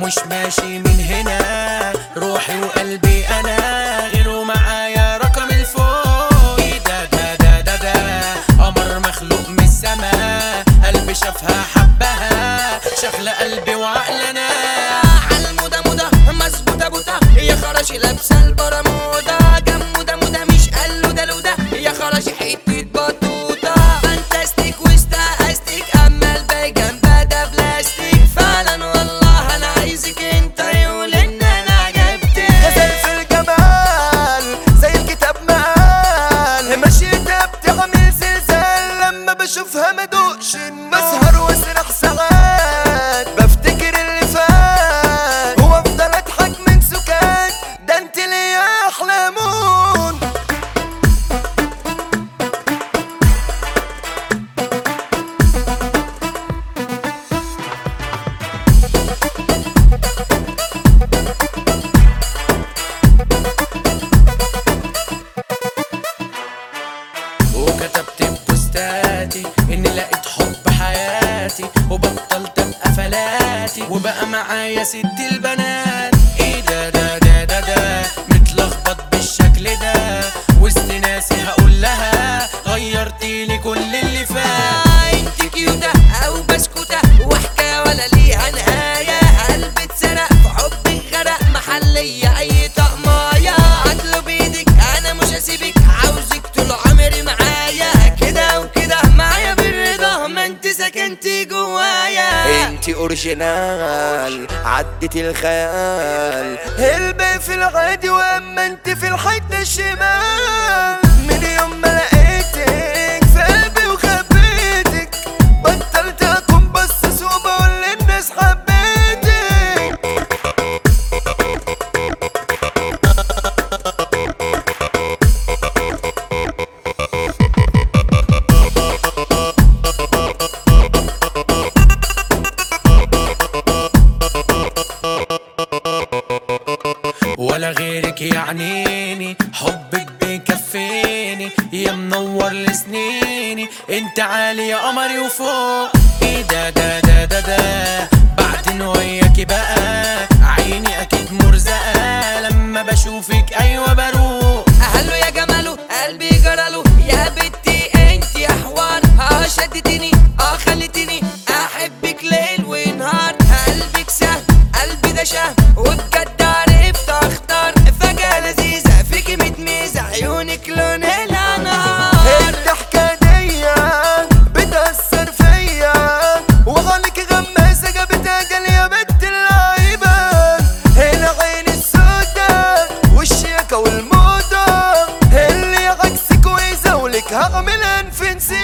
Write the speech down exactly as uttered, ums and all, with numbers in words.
ومش ماشي من هنا، روحي وقلبي انا غيره معايا رقم الفوق. ايه ده ده ده ده ده قمر مخلوق من السما، قلبي شافها حبها شغلة قلبي وعقلنا. عالموضة موضة مظبوطة بوطة، يا خراشي لابسة البرمودا، جمودة موضة مش قلودة لودة، يا خراشي حتة بطوطة. فانتاستيك واستاستيك، اما الباقي جنبها ده بلاستيك. فعلا والله انا عايزك انت يقول ان انا عجبتك. غزل في الجمال زي الكتاب مقال، مشيتها بتعمل زلزال لما بشوفها مدوقش النوم. بسهر واسرح ساعات بفتكر اللي فات، وافضل اضحك من سكات، ده انت ليا احلى مون. وكتبت بوستاتي اني لقيت حب حياتي، وبطلت ابقى فلاتي وبقى معايا ست البنات. ايه ده ده ده ده ده متلخبط بالشكل ده، وسط ناسي هقول لها غيرتيلي كل اللي فات. انت كيوتة او بسكوتة، وحكاية ولا ليها نهاية، قلبي اتسرق في حبك غرق، محلية اي طقماية. عدلو بايدك انا مش هسيبك، عاوزك طول عمري معايا، كده وكده معايا بالرضا، ما انت سكنتي جوايا. انت اوريجينال عدت الخيال، الباقي في العادي واما انت في الحته الشمال. من يوم ما لقيتك في قلبي وخبيتك، بطلت اكون بصص وبقول للناس حبيتك. ولا غيرك يعنيني، حبك بيكفيني يا منور لسنيني، انت عالي يا قمري وفوق. ايه ده ده ده ده ده بعدين وياكي بقى عيني اكيد مرزقة، لما بشوفك ايوه بروق. اهله يا جماله قلبي جراله، يا بنتي انت يا حوار، اه شدتني اه خلتني احبك ليل ونهار. قلبك سهل قلبي ده شهم، وبجد عرفت اختار، فجأة لذيذة فيكي متميزة، عيونك لون الانهار. الضحكة دي بتأثر فيا، وغالك غماسة جابت اجل يا بنت اللعيبة. العين السودا والشياكة والموضة، اللي عكسك ويزاولك هعمل انف نسيبة.